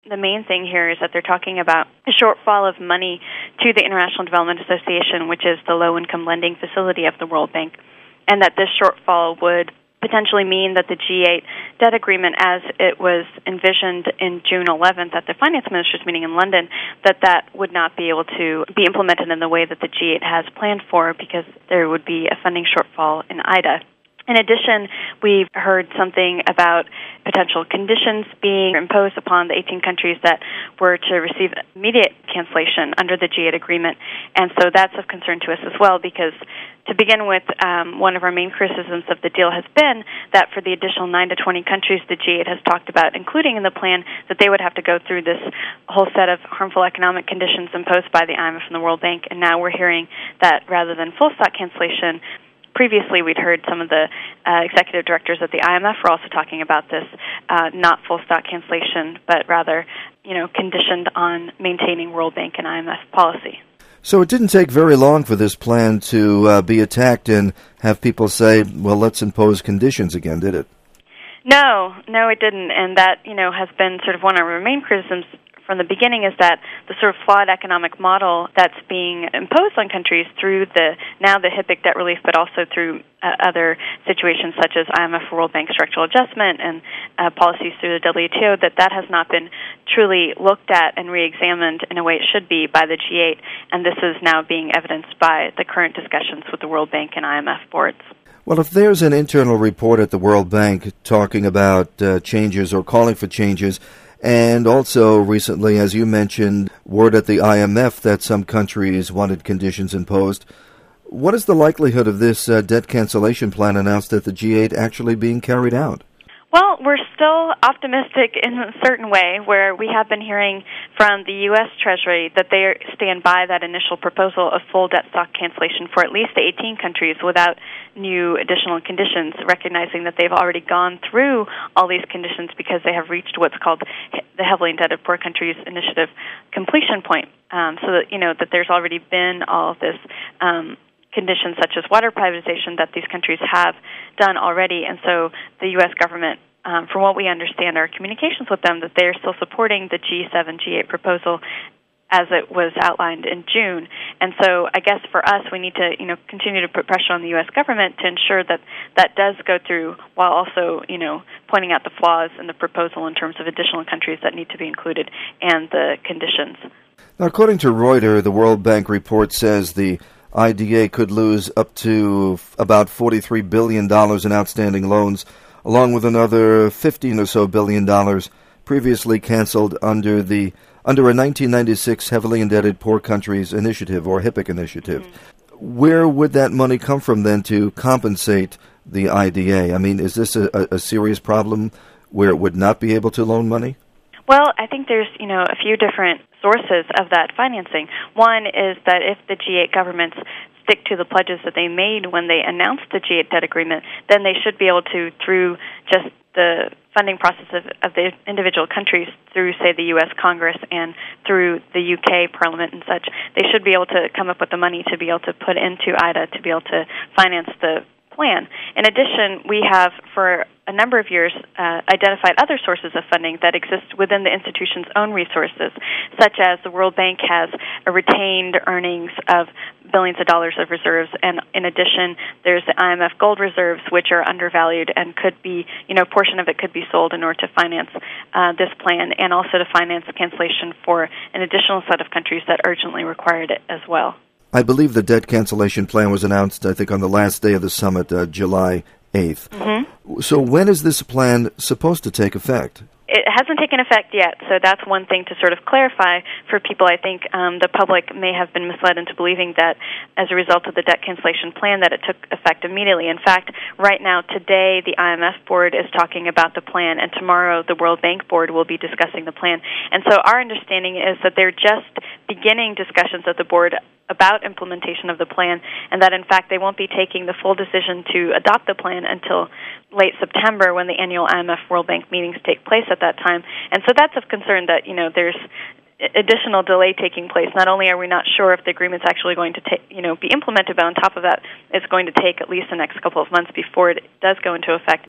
the main thing here is that they're talking about a shortfall of money to the International Development Association, which is the low-income lending facility of the World Bank, and that this shortfall would potentially mean that the G8 debt agreement, as it was envisioned in June 11th at the finance ministers' meeting in London, that would not be able to be implemented in the way that the G8 has planned for, because there would be a funding shortfall in IDA. In addition, we've heard something about potential conditions being imposed upon the 18 countries that were to receive immediate cancellation under the G8 agreement, and so that's of concern to us as well, because to begin with, one of our main criticisms of the deal has been that for the additional 9 to 20 countries the G8 has talked about, including in the plan, that they would have to go through this whole set of harmful economic conditions imposed by the IMF and the World Bank, and now we're hearing that rather than full stock cancellation, previously we'd heard some of the executive directors at the IMF were also talking about this, not full stock cancellation, but rather, conditioned on maintaining World Bank and IMF policy. So it didn't take very long for this plan to be attacked and have people say, well, let's impose conditions again, did it? No, it didn't, and that, has been sort of one of our main criticisms from the beginning, is that the sort of flawed economic model that's being imposed on countries through the HIPC debt relief, but also through other situations such as IMF World Bank structural adjustment and policies through the WTO, that has not been truly looked at and re-examined in a way it should be by the G8, and this is now being evidenced by the current discussions with the World Bank and IMF boards. Well, if there's an internal report at the World Bank talking about changes or calling for changes, and also recently, as you mentioned, word at the IMF that some countries wanted conditions imposed, what is the likelihood of this debt cancellation plan announced at the G8 actually being carried out? Well, we're still optimistic in a certain way, where we have been hearing from the U.S. Treasury that they stand by that initial proposal of full debt stock cancellation for at least the 18 countries without new additional conditions, recognizing that they've already gone through all these conditions because they have reached what's called the Heavily Indebted Poor Countries Initiative completion point, so that, that there's already been all of this conditions such as water privatization that these countries have done already, and so the U.S. government, from what we understand our communications with them, that they're still supporting the G7, G8 proposal as it was outlined in June. And so I guess for us, we need to, continue to put pressure on the U.S. government to ensure that that does go through, while also, pointing out the flaws in the proposal in terms of additional countries that need to be included and the conditions. Now, according to Reuters, the World Bank report says the IDA could lose up to about $43 billion in outstanding loans, along with another $15 or so billion previously canceled under a 1996 Heavily Indebted Poor Countries Initiative, or HIPC initiative. Mm-hmm. Where would that money come from then to compensate the IDA? I mean, is this a serious problem where it would not be able to loan money? Well, I think there's, a few different sources of that financing. One is that if the G8 governments stick to the pledges that they made when they announced the G8 debt agreement, then they should be able to, through just the funding process of the individual countries, through, say, the U.S. Congress and through the U.K. Parliament and such, they should be able to come up with the money to be able to put into IDA to be able to finance the plan. In addition, we have, for a number of years, identified other sources of funding that exist within the institution's own resources, such as the World Bank has a retained earnings of billions of dollars of reserves, and in addition, there's the IMF gold reserves, which are undervalued and could be, a portion of it could be sold in order to finance this plan, and also to finance cancellation for an additional set of countries that urgently required it as well. I believe the debt cancellation plan was announced, I think, on the last day of the summit, July 8th. Mm-hmm. So when is this plan supposed to take effect? It hasn't taken effect yet, so that's one thing to sort of clarify for people. I think the public may have been misled into believing that as a result of the debt cancellation plan that it took effect immediately. In fact, right now, today, the IMF board is talking about the plan, and tomorrow the World Bank board will be discussing the plan. And so our understanding is that they're just beginning discussions at the board about implementation of the plan, and that in fact they won't be taking the full decision to adopt the plan until late September, when the annual IMF World Bank meetings take place at that time. And so that's of concern that, there's additional delay taking place. Not only are we not sure if the agreement's actually going to be implemented, but on top of that, it's going to take at least the next couple of months before it does go into effect.